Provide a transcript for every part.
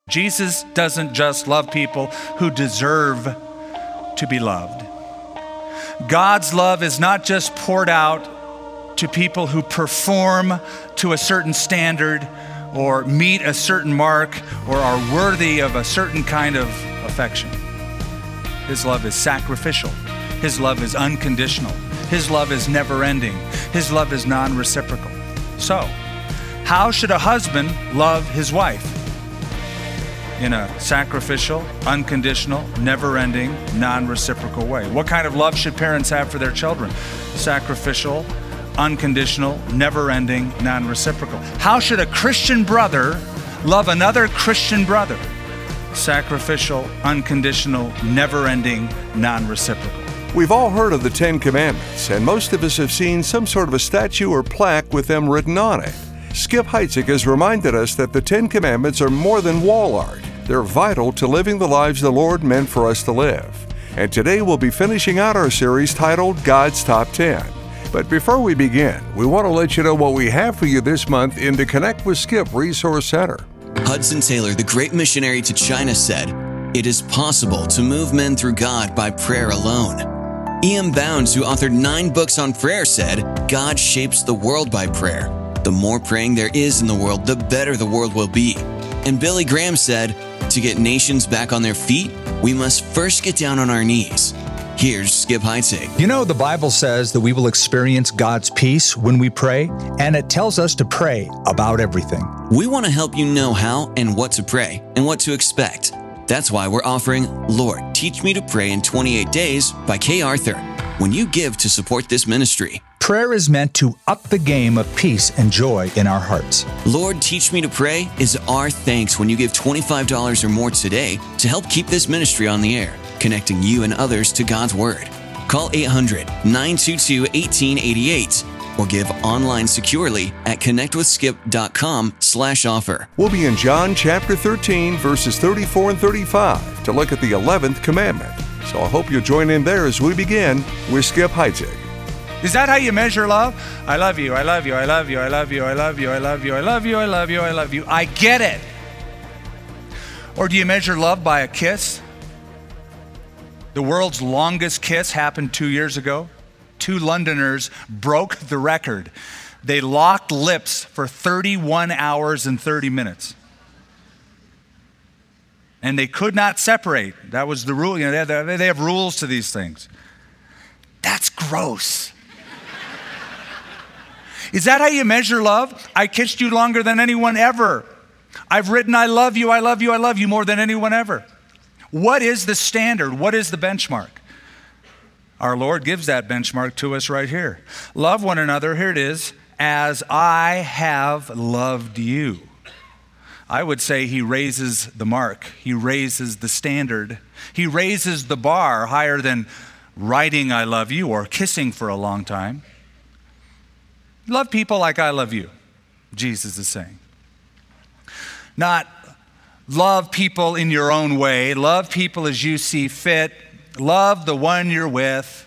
Jesus doesn't just love people who deserve to be loved. God's love is not just poured out to people who perform to a certain standard or meet a certain mark or are worthy of a certain kind of affection. His love is sacrificial. His love is unconditional. His love is never-ending. His love is non-reciprocal. So, how should a husband love his wife? In a sacrificial, unconditional, never-ending, non-reciprocal way. What kind of love should parents have for their children? Sacrificial, unconditional, never-ending, non-reciprocal. How should a Christian brother love another Christian brother? Sacrificial, unconditional, never-ending, non-reciprocal. We've all heard of the Ten Commandments, and most of us have seen some sort of a statue or plaque with them written on it. Skip Heitzig has reminded us that the Ten Commandments are more than wall art. They're vital to living the lives the Lord meant for us to live. And today we'll be finishing out our series titled God's Top 10. But before we begin, we want to let you know what we have for you this month in the Connect with Skip Resource Center. Hudson Taylor, the great missionary to China, said, "It is possible to move men through God by prayer alone." E.M. Bounds, who authored 9 books on prayer, said, "God shapes the world by prayer. The more praying there is in the world, the better the world will be." And Billy Graham said, "To get nations back on their feet, we must first get down on our knees." Here's Skip Heitzig. You know, the Bible says that we will experience God's peace when we pray, and it tells us to pray about everything. We want to help you know how and what to pray and what to expect. That's why we're offering Lord, Teach Me to Pray in 28 Days by Kay Arthur when you give to support this ministry. Prayer is meant to up the game of peace and joy in our hearts. Lord, Teach Me to Pray is our thanks when you give $25 or more today to help keep this ministry on the air, connecting you and others to God's Word. Call 800-922-1888 or give online securely at connectwithskip.com/offer. We'll be in John chapter 13, verses 34 and 35 to look at the 11th commandment. So I hope you'll join in there as we begin with Skip Heitzig. Is that how you measure love? I love you, I love you, I love you, I love you, I love you, I love you, I love you, I love you, I love you. I get it. Or do you measure love by a kiss? The world's longest kiss happened 2 years ago. 2 Londoners broke the record. They locked lips for 31 hours and 30 minutes. And they could not separate. That was the rule. You know, they have rules to these things. That's gross. Is that how you measure love? I kissed you longer than anyone ever. I've written, I love you, I love you, I love you more than anyone ever. What is the standard? What is the benchmark? Our Lord gives that benchmark to us right here. Love one another, here it is, as I have loved you. I would say he raises the mark. He raises the standard. He raises the bar higher than writing I love you or kissing for a long time. Love people like I love you, Jesus is saying. Not love people in your own way. Love people as you see fit. Love the one you're with.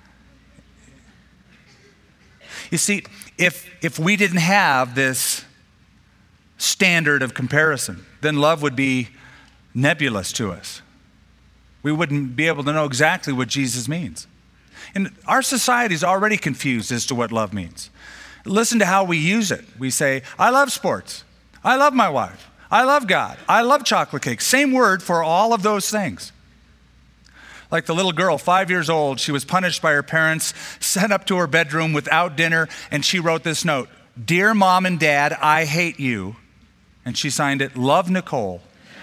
You see, if we didn't have this standard of comparison, then love would be nebulous to us. We wouldn't be able to know exactly what Jesus means. And our society is already confused as to what love means. Listen to how we use it. We say, I love sports. I love my wife. I love God. I love chocolate cake. Same word for all of those things. Like the little girl, 5 years old, she was punished by her parents, sent up to her bedroom without dinner, and she wrote this note, "Dear Mom and Dad, I hate you." And she signed it, "Love, Nicole."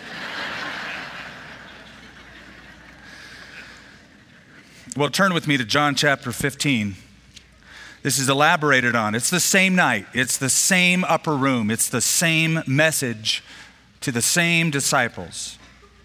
Well, turn with me to John chapter 15. This is elaborated on. It's the same night. It's the same upper room. It's the same message to the same disciples.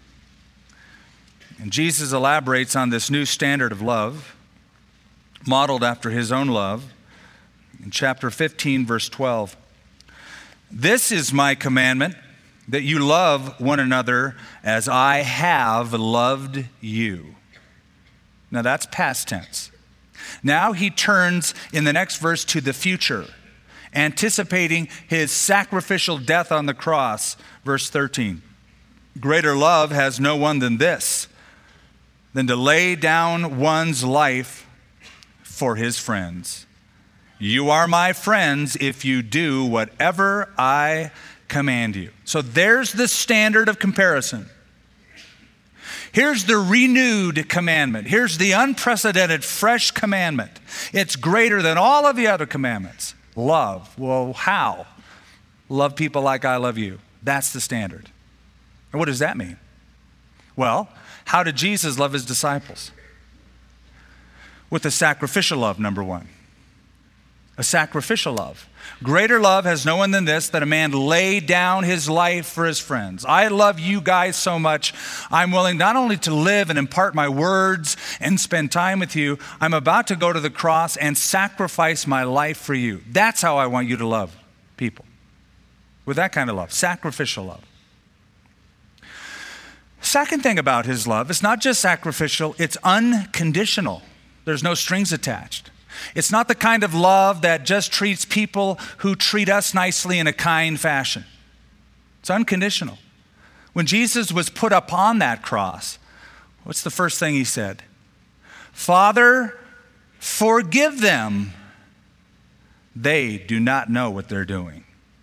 And Jesus elaborates on this new standard of love, modeled after his own love, in chapter 15, verse 12. "This is my commandment, that you love one another as I have loved you." Now that's past tense. Now he turns in the next verse to the future, anticipating his sacrificial death on the cross, verse 13. Greater love has no one than this, than to lay down one's life for his friends. You are my friends if you do whatever I command you. So there's the standard of comparison. Here's the renewed commandment. Here's the unprecedented fresh commandment. It's greater than all of the other commandments. Love. Well, how? Love people like I love you. That's the standard. And what does that mean? Well, how did Jesus love his disciples? With a sacrificial love, number one. A sacrificial love. Greater love has no one than this, that a man lay down his life for his friends. I love you guys so much, I'm willing not only to live and impart my words and spend time with you, I'm about to go to the cross and sacrifice my life for you. That's how I want you to love people. With that kind of love, sacrificial love. Second thing about his love, it's not just sacrificial, it's unconditional. There's no strings attached. It's not the kind of love that just treats people who treat us nicely in a kind fashion. It's unconditional. When Jesus was put upon that cross, what's the first thing he said? Father, forgive them. They do not know what they're doing.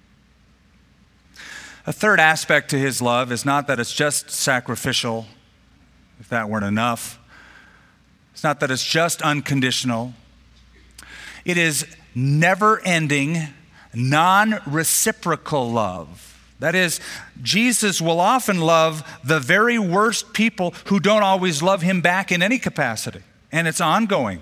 A third aspect to his love is not that it's just sacrificial, if that weren't enough. It's not that it's just unconditional. It is never-ending, non-reciprocal love. That is, Jesus will often love the very worst people who don't always love him back in any capacity, and it's ongoing.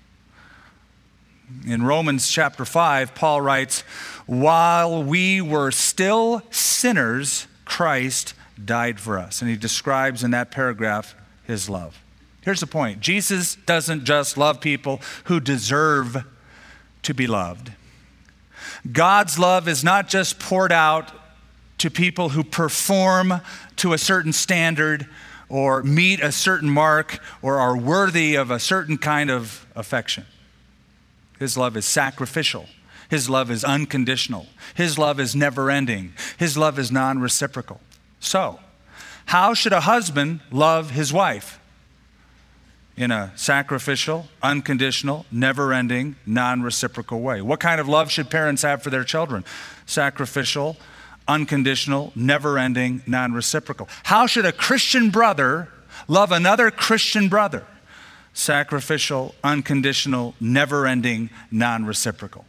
In Romans chapter 5, Paul writes, while we were still sinners, Christ died for us. And he describes in that paragraph his love. Here's the point. Jesus doesn't just love people who deserve to be loved. God's love is not just poured out to people who perform to a certain standard or meet a certain mark or are worthy of a certain kind of affection. His love is sacrificial. His love is unconditional. His love is never-ending. His love is non-reciprocal. So, how should a husband love his wife? In a sacrificial, unconditional, never-ending, non-reciprocal way. What kind of love should parents have for their children? Sacrificial, unconditional, never-ending, non-reciprocal. How should a Christian brother love another Christian brother? Sacrificial, unconditional, never-ending, non-reciprocal.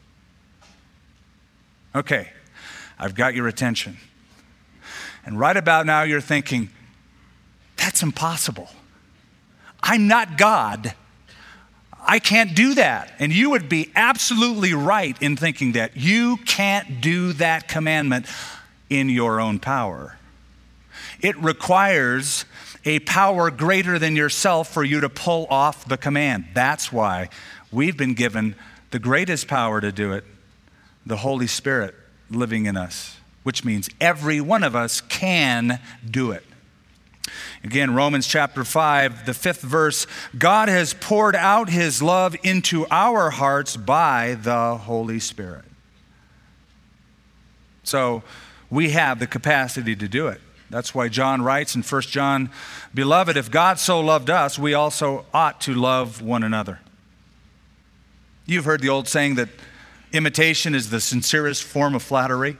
Okay, I've got your attention. And right about now you're thinking, that's impossible. I'm not God. I can't do that. And you would be absolutely right in thinking that. You can't do that commandment in your own power. It requires a power greater than yourself for you to pull off the command. That's why we've been given the greatest power to do it, the Holy Spirit living in us, which means every one of us can do it. Again, Romans chapter 5, the 5th verse, God has poured out his love into our hearts by the Holy Spirit. So we have the capacity to do it. That's why John writes in 1 John, beloved, if God so loved us, we also ought to love one another. You've heard the old saying that imitation is the sincerest form of flattery.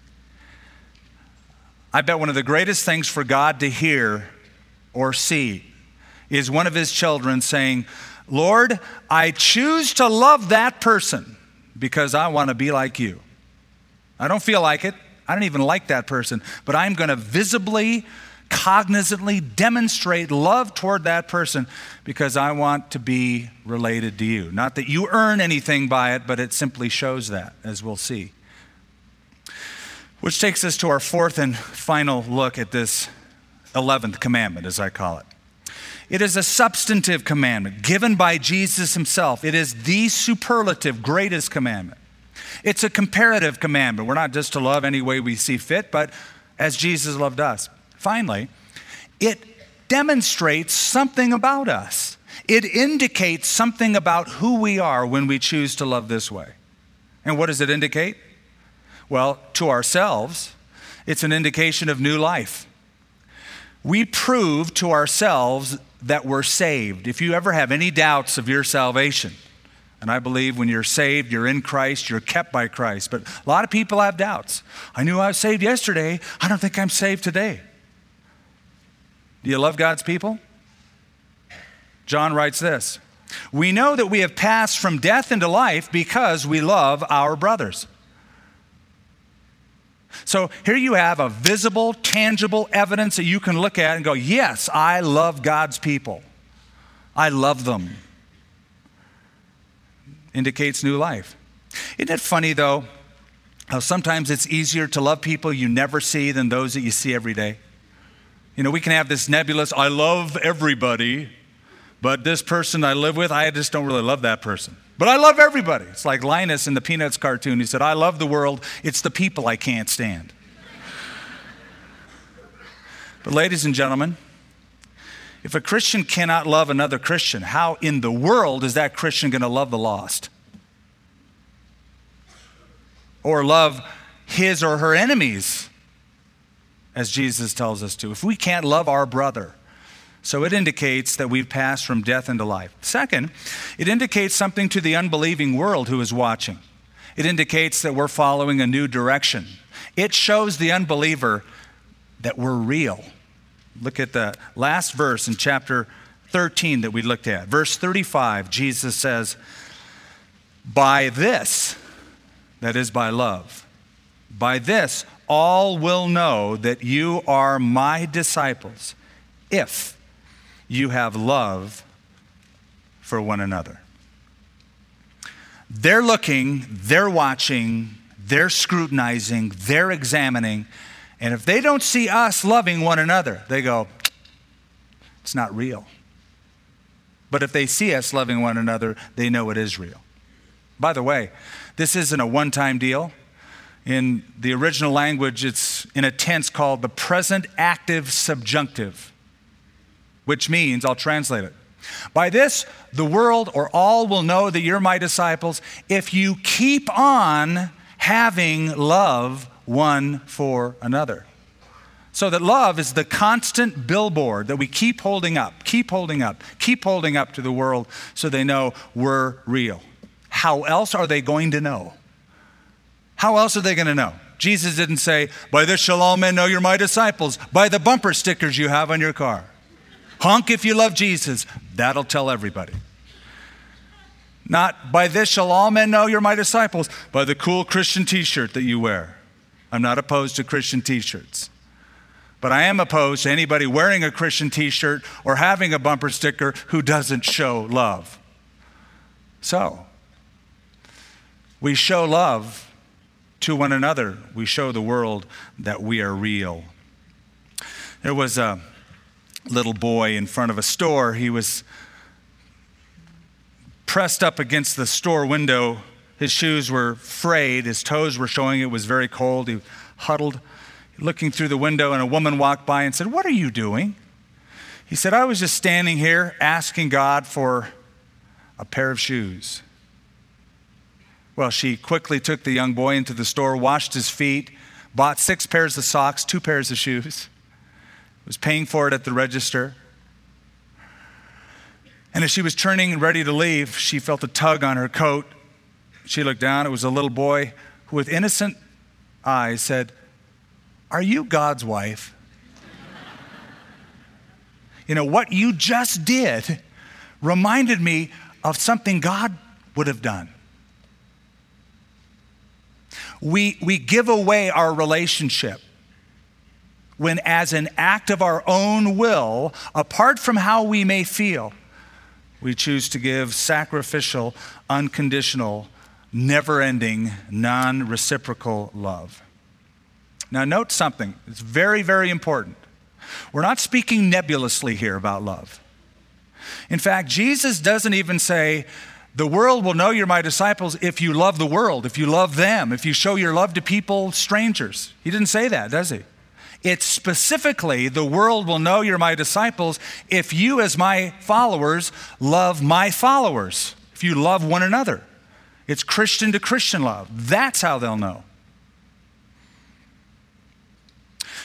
I bet one of the greatest things for God to hear or see is one of his children saying, Lord, I choose to love that person because I want to be like you. I don't feel like it. I don't even like that person, but I'm going to visibly, cognizantly demonstrate love toward that person because I want to be related to you. Not that you earn anything by it, but it simply shows that, as we'll see. Which takes us to our fourth and final look at this 11th commandment, as I call it. It is a substantive commandment given by Jesus himself. It is the superlative greatest commandment. It's a comparative commandment. We're not just to love any way we see fit, but as Jesus loved us. Finally, it demonstrates something about us. It indicates something about who we are when we choose to love this way. And what does it indicate? Well, to ourselves, it's an indication of new life. we prove to ourselves that we're saved. If you ever have any doubts of your salvation, and I believe when you're saved, you're in Christ, you're kept by Christ. But a lot of people have doubts. I knew I was saved yesterday. I don't think I'm saved today. Do you love God's people? John writes this: we know that we have passed from death into life because we love our brothers. So here you have a visible, tangible evidence that you can look at and go, yes, I love God's people. I love them. Indicates new life. Isn't it funny, though, how sometimes it's easier to love people you never see than those that you see every day? You know, we can have this nebulous, I love everybody, but this person I live with, I just don't really love that person. But I love everybody. It's like Linus in the Peanuts cartoon. He said, I love the world. It's the people I can't stand. But ladies and gentlemen, if a Christian cannot love another Christian, how in the world is that Christian going to love the lost? Or love his or her enemies, as Jesus tells us to, if we can't love our brother? So it indicates that we've passed from death into life. Second, it indicates something to the unbelieving world who is watching. It indicates that we're following a new direction. It shows the unbeliever that we're real. Look at the last verse in chapter 13 that we looked at. Verse 35, Jesus says, by this, that is by love, by this all will know that you are my disciples, if you have love for one another. They're looking, they're watching, they're scrutinizing, they're examining, and if they don't see us loving one another, they go, it's not real. But if they see us loving one another, they know it is real. By the way, this isn't a one-time deal. In the original language, it's in a tense called the present active subjunctive, which means, I'll translate it, by this, the world or all will know that you're my disciples if you keep on having love one for another. So that love is the constant billboard that we keep holding up to the world so they know we're real. How else are they going to know? How else are they going to know? Jesus didn't say, by this shall all men know you're my disciples, by the bumper stickers you have on your car. Honk if you love Jesus. That'll tell everybody. Not, by this shall all men know you're my disciples, by the cool Christian t-shirt that you wear. I'm not opposed to Christian t-shirts. But I am opposed to anybody wearing a Christian t-shirt or having a bumper sticker who doesn't show love. So, we show love to one another. We show the world that we are real. There was a little boy in front of a store. He was pressed up against the store window. His shoes were frayed. His toes were showing. It was very cold. He huddled, looking through the window, and a woman walked by and said, "What are you doing?" He said, "I was just standing here asking God for a pair of shoes." Well, she quickly took the young boy into the store, washed his feet, bought 6 pairs of socks, 2 pairs of shoes, was paying for it at the register. And as she was turning and ready to leave, she felt a tug on her coat. She looked down. It was a little boy who, with innocent eyes, said, "Are you God's wife?" You know, what you just did reminded me of something God would have done. We give away our relationship when, as an act of our own will, apart from how we may feel, we choose to give sacrificial, unconditional, never-ending, non-reciprocal love. Now note something. It's very, very important. We're not speaking nebulously here about love. In fact, Jesus doesn't even say, the world will know you're my disciples if you love the world, if you love them, if you show your love to people, strangers. He didn't say that, does he? It's specifically, the world will know you're my disciples if you, as my followers, love my followers, if you love one another. It's Christian to Christian love. That's how they'll know.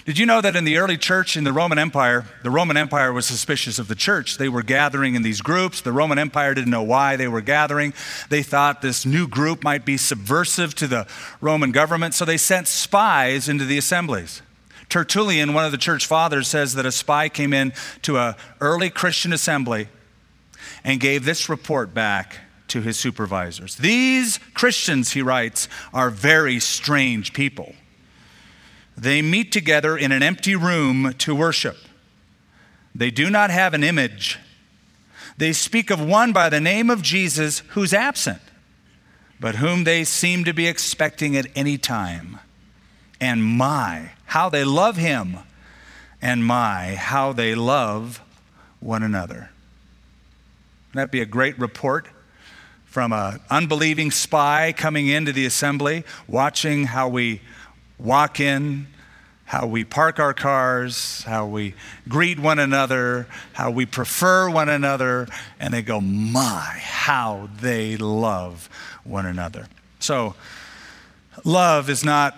Did you know that in the early church in the Roman Empire was suspicious of the church? They were gathering in these groups. The Roman Empire didn't know why they were gathering. They thought this new group might be subversive to the Roman government, so they sent spies into the assemblies. Tertullian, one of the church fathers, says that a spy came in to an early Christian assembly and gave this report back to his supervisors. These Christians, he writes, are very strange people. They meet together in an empty room to worship. They do not have an image. They speak of one by the name of Jesus who's absent, but whom they seem to be expecting at any time. And my, how they love him, and my, how they love one another. Wouldn't that be a great report from an unbelieving spy coming into the assembly, watching how we walk in, how we park our cars, how we greet one another, how we prefer one another, and they go, my, how they love one another. So, love is not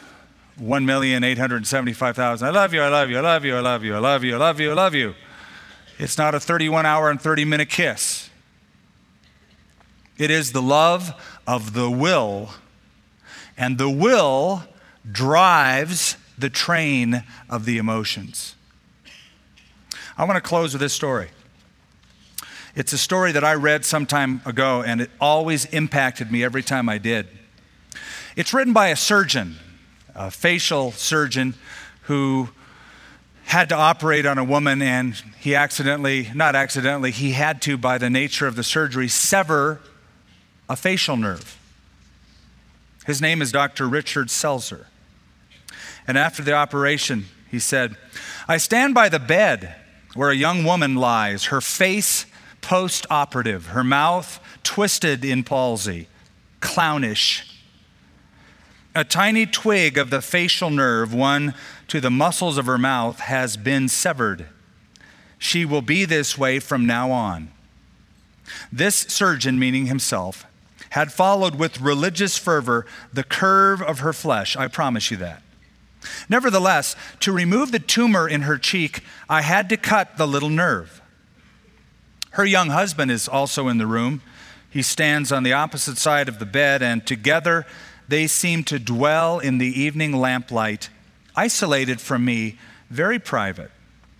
1,875,000. I love you, I love you, I love you, I love you, I love you, I love you, I love you. It's not a 31-hour and 30-minute kiss. It is the love of the will, and the will drives the train of the emotions. I want to close with this story. It's a story that I read some time ago, and it always impacted me every time I did. It's written by a surgeon, a facial surgeon who had to operate on a woman, and he had to, by the nature of the surgery, sever a facial nerve. His name is Dr. Richard Selzer. And after the operation, he said, I stand by the bed where a young woman lies, her face post-operative, her mouth twisted in palsy, clownish. A tiny twig of the facial nerve, one to the muscles of her mouth, has been severed. She will be this way from now on. This surgeon, meaning himself, had followed with religious fervor the curve of her flesh. I promise you that. Nevertheless, to remove the tumor in her cheek, I had to cut the little nerve. Her young husband is also in the room. He stands on the opposite side of the bed, and together they seem to dwell in the evening lamplight, isolated from me, very private.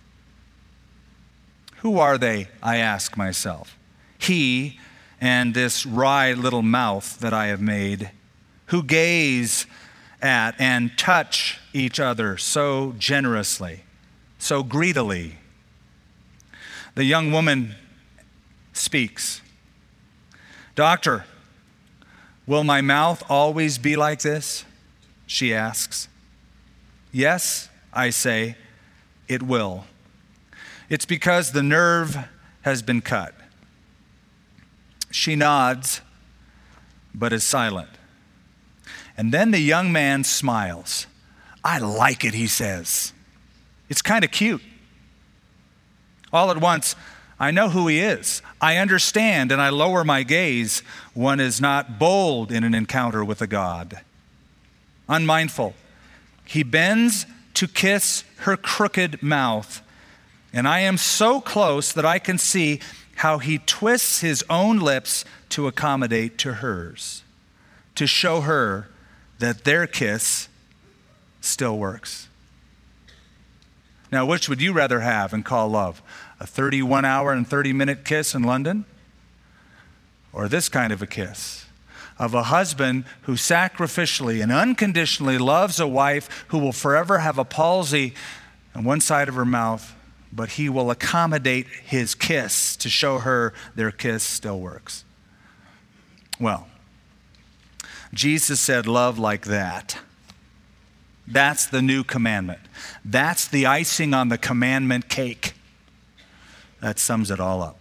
Who are they, I ask myself? He and this wry little mouth that I have made, who gaze at and touch each other so generously, so greedily. The young woman speaks. Doctor, will my mouth always be like this? She asks. Yes, I say, it will. It's because the nerve has been cut. She nods, but is silent. And then the young man smiles. I like it, he says. It's kind of cute. All at once, I know who he is. I understand, and I lower my gaze. One is not bold in an encounter with a God. Unmindful, he bends to kiss her crooked mouth, and I am so close that I can see how he twists his own lips to accommodate to hers, to show her that their kiss still works. Now, which would you rather have and call love? A 31-hour and 30-minute kiss in London? Or this kind of a kiss of a husband who sacrificially and unconditionally loves a wife who will forever have a palsy on one side of her mouth, but he will accommodate his kiss to show her their kiss still works. Well, Jesus said love like that. That's the new commandment. That's the icing on the commandment cake. That sums it all up.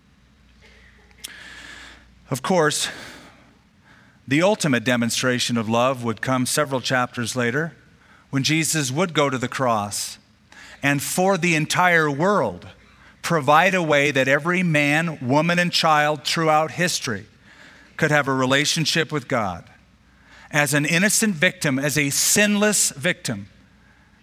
Of course, the ultimate demonstration of love would come several chapters later when Jesus would go to the cross and for the entire world provide a way that every man, woman, and child throughout history could have a relationship with God. As an innocent victim, as a sinless victim,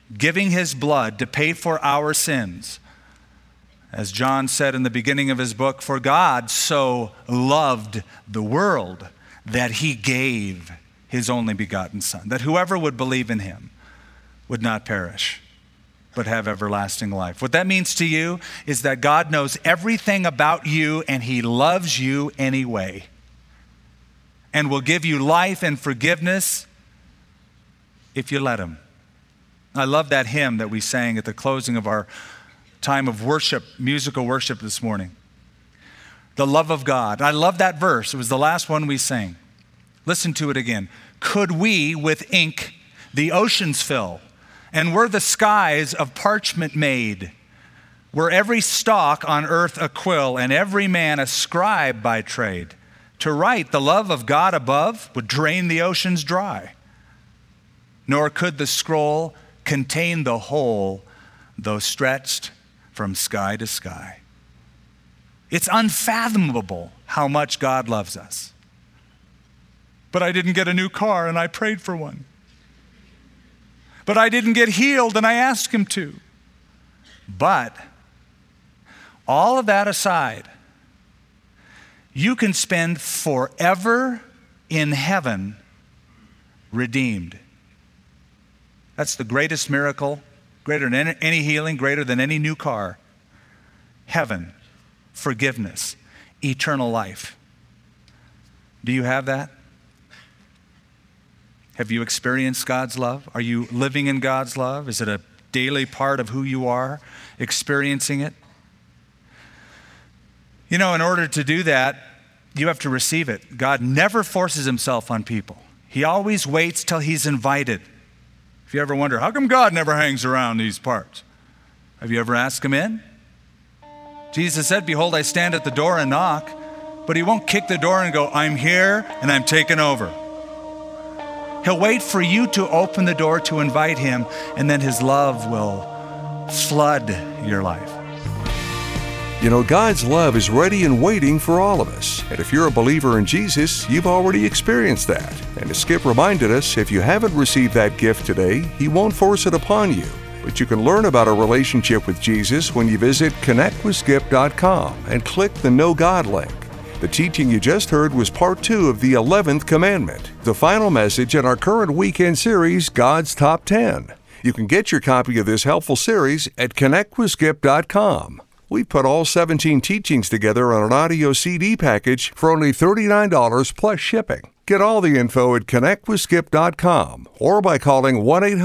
giving his blood to pay for our sins. As John said in the beginning of his book, for God so loved the world that he gave his only begotten Son, that whoever would believe in him would not perish, but have everlasting life. What that means to you is that God knows everything about you and he loves you anyway, and will give you life and forgiveness if you let him. I love that hymn that we sang at the closing of our time of worship, musical worship this morning. The love of God. I love that verse. It was the last one we sang. Listen to it again. Could we with ink the oceans fill, and were the skies of parchment made, were every stalk on earth a quill, and every man a scribe by trade, to write the love of God above would drain the oceans dry. Nor could the scroll contain the whole, though stretched from sky to sky. It's unfathomable how much God loves us. But I didn't get a new car and I prayed for one. But I didn't get healed and I asked him to. But all of that aside, you can spend forever in heaven redeemed. That's the greatest miracle, greater than any healing, greater than any new car. Heaven, forgiveness, eternal life. Do you have that? Have you experienced God's love? Are you living in God's love? Is it a daily part of who you are, experiencing it? You know, in order to do that, you have to receive it. God never forces himself on people. He always waits till he's invited. If you ever wonder, how come God never hangs around these parts? Have you ever asked him in? Jesus said, behold, I stand at the door and knock, but he won't kick the door and go, I'm here and I'm taking over. He'll wait for you to open the door to invite him, and then his love will flood your life. You know, God's love is ready and waiting for all of us. And if you're a believer in Jesus, you've already experienced that. And as Skip reminded us, if you haven't received that gift today, he won't force it upon you. But you can learn about a relationship with Jesus when you visit connectwithskip.com and click the Know God link. The teaching you just heard was part 2 of the 11th commandment, the final message in our current weekend series, God's Top 10. You can get your copy of this helpful series at connectwithskip.com. We've put all 17 teachings together on an audio CD package for only $39 plus shipping. Get all the info at connectwithskip.com or by calling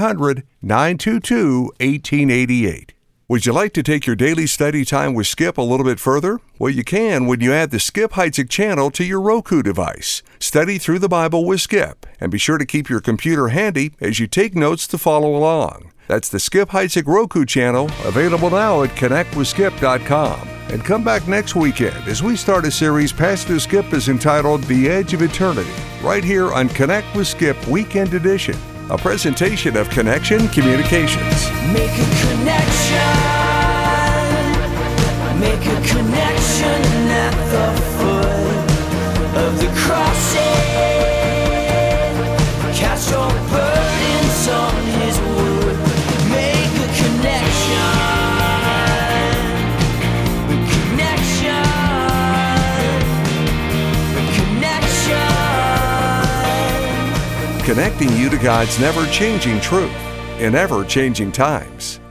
1-800-922-1888. Would you like to take your daily study time with Skip a little bit further? Well, you can when you add the Skip Heitzig channel to your Roku device. Study through the Bible with Skip, and be sure to keep your computer handy as you take notes to follow along. That's the Skip Heitzig Roku channel, available now at connectwithskip.com. And come back next weekend as we start a series Pastor Skip has entitled The Edge of Eternity, right here on Connect with Skip Weekend Edition, a presentation of Connection Communications. Make a connection. Make a connection at the foot of the crossing. Cast your burdens on his wood. Make a connection. A connection. A connection. Connecting you to God's never-changing truth in ever-changing times.